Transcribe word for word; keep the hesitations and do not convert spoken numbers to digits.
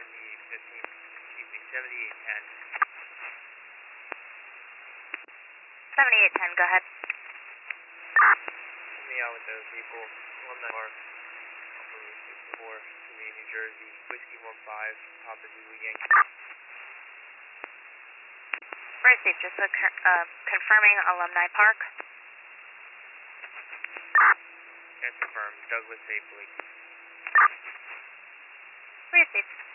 seventy-eight fifteen, excuse me, seventy-eight ten. seventy-eight ten, go ahead. Help me out with those people. Alumni Park, Upper Route sixty-four, City, New Jersey, Whiskey one five, Papa Zulu Yankee. Received, just uh, uh, confirming Alumni Park. That's confirmed. Douglas safely. Received.